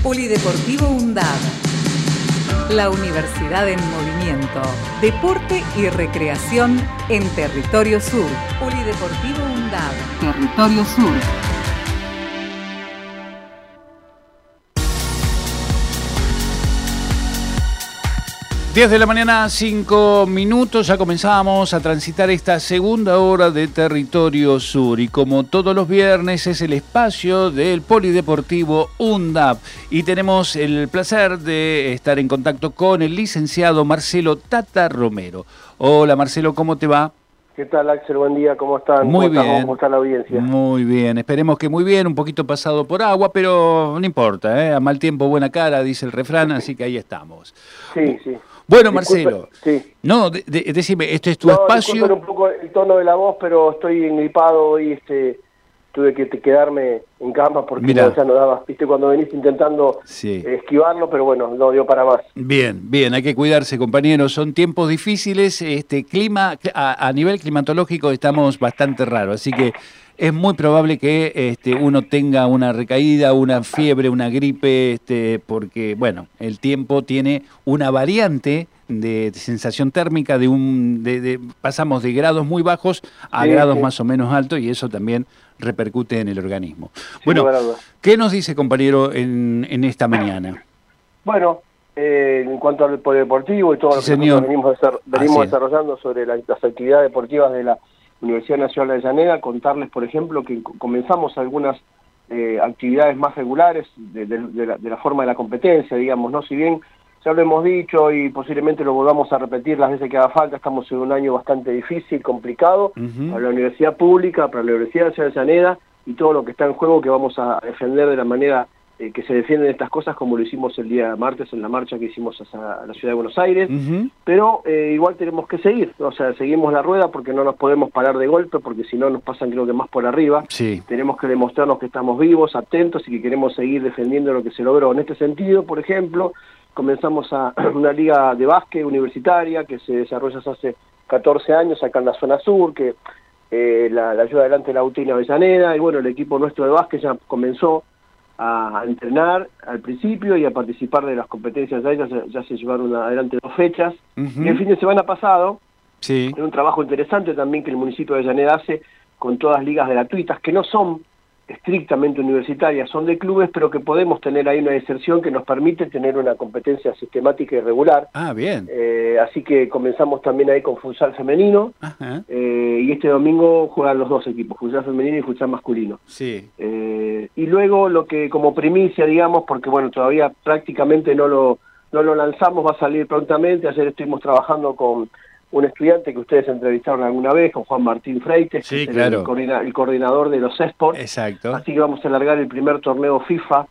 Polideportivo UNDAB. La Universidad en Movimiento. Deporte y recreación en Territorio Sur. Polideportivo UNDAB. Territorio Sur. Diez de la mañana, 5 minutos, ya comenzamos a transitar esta segunda hora de Territorio Sur y como todos los viernes es el espacio del Polideportivo UNDAB y tenemos el placer de estar en contacto con el licenciado Marcelo Tata Romero. Hola Marcelo, ¿cómo te va? ¿Qué tal, Axel? Buen día, ¿cómo están? Muy bien. ¿Cómo está la audiencia? Muy bien, esperemos que muy bien, un poquito pasado por agua, pero no importa, ¿eh? A mal tiempo, buena cara, dice el refrán, así que ahí estamos. Sí, sí. Bueno, Disculpe, Marcelo, sí. No, decime, este es tu espacio. Disculpen un poco el tono de la voz, pero estoy engripado hoy, tuve que quedarme en cama porque ya no daba, viste, cuando venís intentando esquivarlo, pero bueno, no dio para más. Bien, hay que cuidarse, compañeros, son tiempos difíciles, clima, a nivel climatológico estamos bastante raros, así que es muy probable que uno tenga una recaída, una fiebre, una gripe, porque, bueno, el tiempo tiene una variante de sensación térmica, pasamos de grados muy bajos a grados más o menos altos y eso también repercute en el organismo. Bueno, ¿qué nos dice, compañero, en esta mañana? Bueno, en cuanto al polideportivo y todo lo que nosotros venimos desarrollando sobre las actividades deportivas de la Universidad Nacional de Avellaneda, contarles, por ejemplo, que comenzamos algunas actividades más regulares de la forma de la competencia, digamos, ¿no? Si bien ya lo hemos dicho y posiblemente lo volvamos a repetir las veces que haga falta, estamos en un año bastante difícil, complicado, para la universidad pública, para la Universidad Nacional de Avellaneda y todo lo que está en juego que vamos a defender de la manera que se defienden estas cosas, como lo hicimos el día martes en la marcha que hicimos hacia la ciudad de Buenos Aires, pero igual tenemos que seguir, o sea, seguimos la rueda porque no nos podemos parar de golpe, porque si no nos pasan creo que más por arriba, tenemos que demostrarnos que estamos vivos, atentos y que queremos seguir defendiendo lo que se logró. En este sentido, por ejemplo, comenzamos una liga de básquet universitaria que se desarrolla hace 14 años acá en la zona sur, que la ayuda adelante la UTN Avellaneda, y bueno, el equipo nuestro de básquet ya comenzó a entrenar al principio y a participar de las competencias de ellas, ya se llevaron adelante 2 fechas. Y el fin de semana pasado, en un trabajo interesante también que el municipio de Avellaneda hace con todas ligas gratuitas, que no son estrictamente universitarias, son de clubes, pero que podemos tener ahí una inserción que nos permite tener una competencia sistemática y regular. Ah, bien. Así que comenzamos también ahí con futsal femenino, y este domingo juegan los 2 equipos, futsal femenino y futsal masculino. Y luego lo que como primicia, digamos, porque bueno, todavía prácticamente no lo lanzamos, va a salir prontamente. Ayer estuvimos trabajando con un estudiante que ustedes entrevistaron alguna vez, con Juan Martín Freites, que es el coordinador de los eSports. Exacto. Así que vamos a alargar el primer torneo FIFA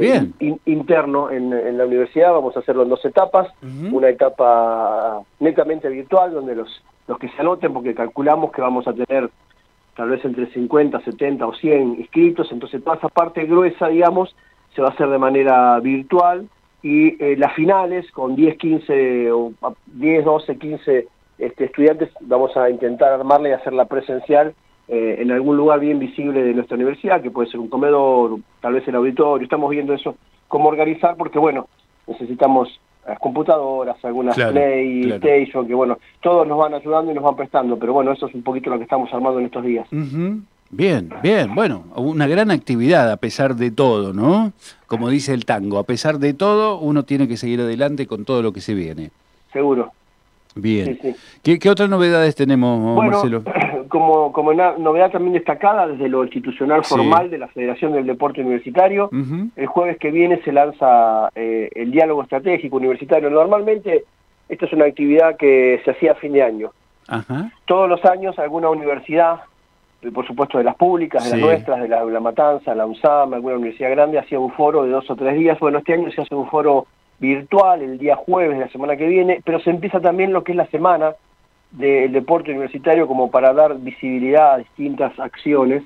interno en la universidad. Vamos a hacerlo en 2 etapas. Una etapa netamente virtual, donde los que se anoten, porque calculamos que vamos a tener tal vez entre 50, 70 o 100 inscritos, entonces toda esa parte gruesa, digamos, se va a hacer de manera virtual, y las finales con 10, 15, o 10, 12, 15 estudiantes, vamos a intentar armarla y hacerla presencial en algún lugar bien visible de nuestra universidad, que puede ser un comedor, tal vez el auditorio. Estamos viendo eso, cómo organizar, porque bueno, necesitamos las computadoras, algunas PlayStation, que bueno, todos nos van ayudando y nos van prestando, pero bueno, eso es un poquito lo que estamos armando en estos días. Bien, bueno, una gran actividad a pesar de todo, ¿no? Como dice el tango, a pesar de todo, uno tiene que seguir adelante con todo lo que se viene. Seguro. Bien. ¿Qué otras novedades tenemos, Marcelo? Como novedad también destacada desde lo institucional formal de la Federación del Deporte Universitario, el jueves que viene se lanza el diálogo estratégico universitario. Normalmente esta es una actividad que se hacía a fin de año. Todos los años alguna universidad, por supuesto de las públicas, de las nuestras, de la Matanza, la UNSAM, alguna universidad grande, hacía un foro de 2 o 3 días. Bueno, este año se hace un foro virtual el día jueves de la semana que viene, pero se empieza también lo que es la semana del deporte universitario, como para dar visibilidad a distintas acciones,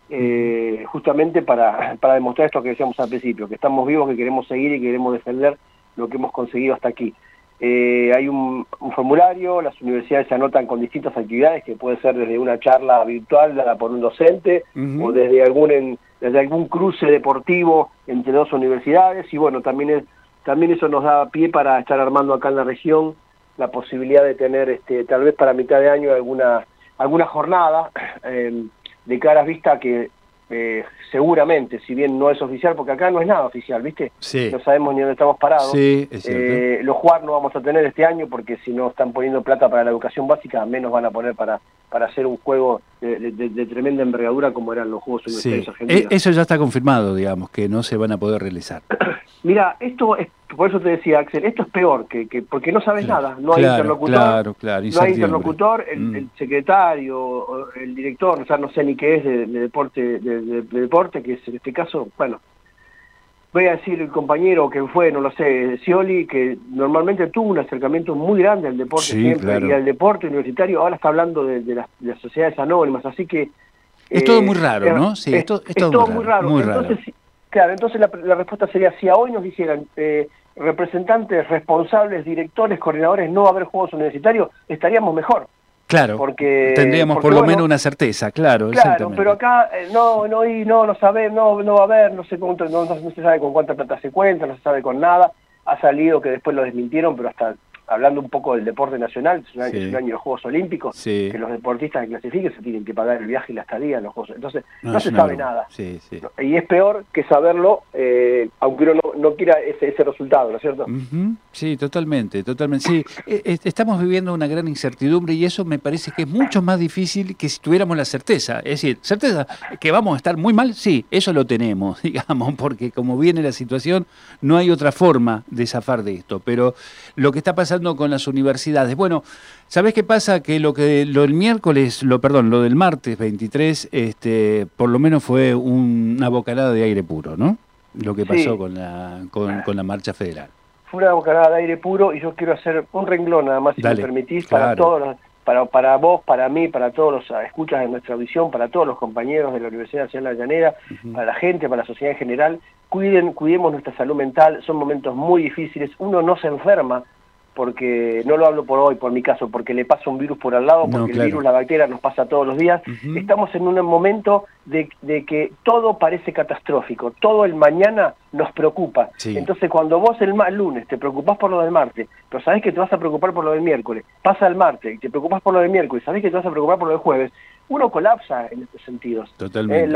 justamente para demostrar esto que decíamos al principio, que estamos vivos, que queremos seguir y queremos defender lo que hemos conseguido hasta aquí. Hay un formulario, las universidades se anotan con distintas actividades, que puede ser desde una charla virtual dada por un docente, o desde algún algún cruce deportivo entre dos universidades, y bueno, también eso nos da pie para estar armando acá en la región la posibilidad de tener tal vez para mitad de año alguna jornada de cara a vista que seguramente, si bien no es oficial, porque acá no es nada oficial, ¿viste? Sí. No sabemos ni dónde estamos parados. Sí, es cierto. Los jugar no vamos a tener este año porque si no están poniendo plata para la educación básica, menos van a poner para hacer un juego de tremenda envergadura como eran los Juegos Universitarios Argentinos. Eso ya está confirmado, digamos, que no se van a poder realizar. Mira, por eso te decía, Axel, esto es peor, porque no sabes nada, no hay interlocutor, no hay interlocutor, el secretario, el director, o sea, no sé ni qué es de deporte, que es en este caso, bueno, voy a decir el compañero que fue, no lo sé, Scioli, que normalmente tuvo un acercamiento muy grande al deporte siempre, y al deporte universitario, ahora está hablando de las sociedades anónimas, así que... Es todo muy raro, ¿no? Sí, es todo muy raro. Muy entonces, raro. Claro, entonces la respuesta sería, si a hoy nos dijeran representantes, responsables, directores, coordinadores, no va a haber juegos universitarios, estaríamos mejor. Claro, tendríamos por lo menos una certeza, claro. Claro, pero acá no sabe, no va a haber, no se sabe con cuánta plata se cuenta, no se sabe con nada. Ha salido que después lo desmintieron, pero hasta hablando un poco del deporte nacional, es un año de los Juegos Olímpicos, que los deportistas que clasifiquen se tienen que pagar el viaje y la estadía en los Juegos. Entonces no se sabe nada. Y es peor que saberlo, aunque uno no quiera ese resultado, ¿no es cierto? Sí, totalmente. Sí, estamos viviendo una gran incertidumbre y eso me parece que es mucho más difícil que si tuviéramos la certeza. Es decir, certeza que vamos a estar muy mal, sí, eso lo tenemos, digamos, porque como viene la situación, no hay otra forma de zafar de esto. Pero lo que está pasando con las universidades. Bueno, ¿sabés qué pasa? Que lo del miércoles, lo del martes 23, por lo menos fue una bocanada de aire puro, ¿no? Lo que pasó con la marcha federal. Fue una bocanada de aire puro y yo quiero hacer un renglón nada más, si me permitís, para todos para vos, para mí, para todos los escuchas de nuestra audición, para todos los compañeros de la Universidad Nacional de Avellaneda, para la gente, para la sociedad en general. Cuidemos nuestra salud mental, son momentos muy difíciles, uno no se enferma, porque no lo hablo por hoy, por mi caso, porque le pasa un virus por al lado, porque el virus, la bacteria nos pasa todos los días. Estamos en un momento de que todo parece catastrófico, todo el mañana nos preocupa. Entonces cuando vos el lunes te preocupás por lo del martes, pero sabés que te vas a preocupar por lo del miércoles, pasa el martes y te preocupás por lo del miércoles, sabés que te vas a preocupar por lo del jueves, uno colapsa en estos sentidos. Totalmente.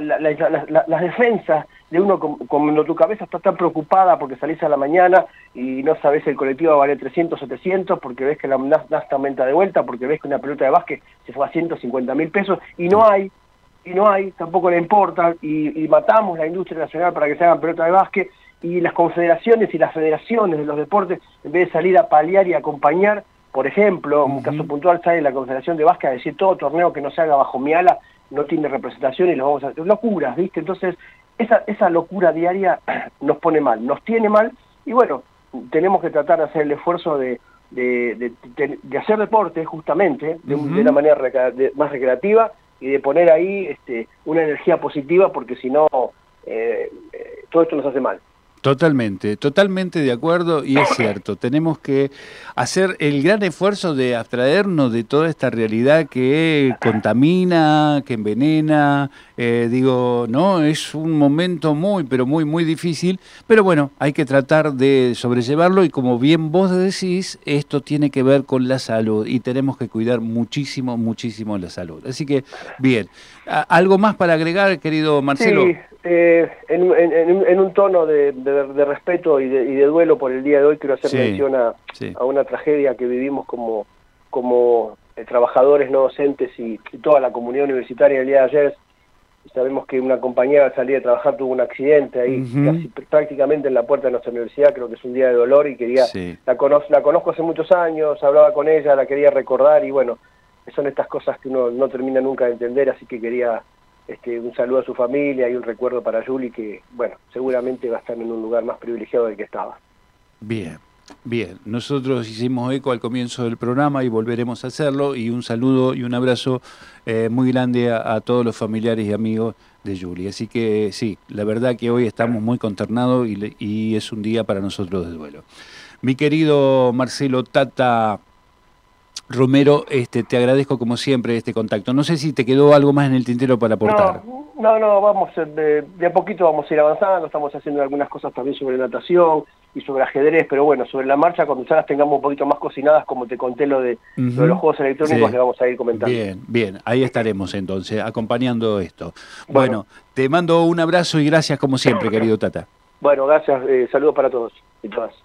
Las defensas de uno, cuando tu cabeza está tan preocupada porque salís a la mañana y no sabés el colectivo va a valer 300, 700, porque ves que la nafta aumenta de vuelta, porque ves que una pelota de básquet se fue a 150.000 pesos y no hay, tampoco le importa, y matamos la industria nacional para que se hagan pelotas de básquet, y las confederaciones y las federaciones de los deportes, en vez de salir a paliar y acompañar, por ejemplo, un caso puntual sale la Confederación de Básquet a decir todo torneo que no se haga bajo mi ala no tiene representación y los vamos a hacer. Locuras, ¿viste? Entonces, esa locura diaria nos pone mal, nos tiene mal, y bueno, tenemos que tratar de hacer el esfuerzo de hacer deporte, justamente, de una manera más recreativa, y de poner ahí una energía positiva, porque si no, todo esto nos hace mal. Totalmente de acuerdo, y es cierto, tenemos que hacer el gran esfuerzo de abstraernos de toda esta realidad que contamina, que envenena, ¿no? Es un momento pero muy difícil, pero bueno, hay que tratar de sobrellevarlo y como bien vos decís, esto tiene que ver con la salud y tenemos que cuidar muchísimo la salud. Así que, bien, ¿algo más para agregar, querido Marcelo? Sí. En un tono de respeto y de duelo por el día de hoy, quiero hacer mención a una tragedia que vivimos como trabajadores no docentes y toda la comunidad universitaria el día de ayer. Sabemos que una compañera al salir de trabajar tuvo un accidente ahí, prácticamente en la puerta de nuestra universidad. Creo que es un día de dolor y quería la conozco hace muchos años, hablaba con ella, la quería recordar, y bueno, son estas cosas que uno no termina nunca de entender, así que quería un saludo a su familia y un recuerdo para Juli, que bueno, seguramente va a estar en un lugar más privilegiado del que estaba. Bien. Nosotros hicimos eco al comienzo del programa y volveremos a hacerlo, y un saludo y un abrazo muy grande a todos los familiares y amigos de Juli. Así que sí, la verdad que hoy estamos muy consternados y es un día para nosotros de duelo. Mi querido Marcelo Tata Romero, te agradezco como siempre este contacto. No sé si te quedó algo más en el tintero para aportar. No, vamos, de a poquito vamos a ir avanzando, estamos haciendo algunas cosas también sobre natación y sobre ajedrez, pero bueno, sobre la marcha, cuando ya las tengamos un poquito más cocinadas, como te conté lo de los juegos electrónicos, le vamos a ir comentando. Bien, ahí estaremos entonces, acompañando esto. Bueno, te mando un abrazo y gracias como siempre, querido Tata. Bueno, gracias, saludos para todos y todas.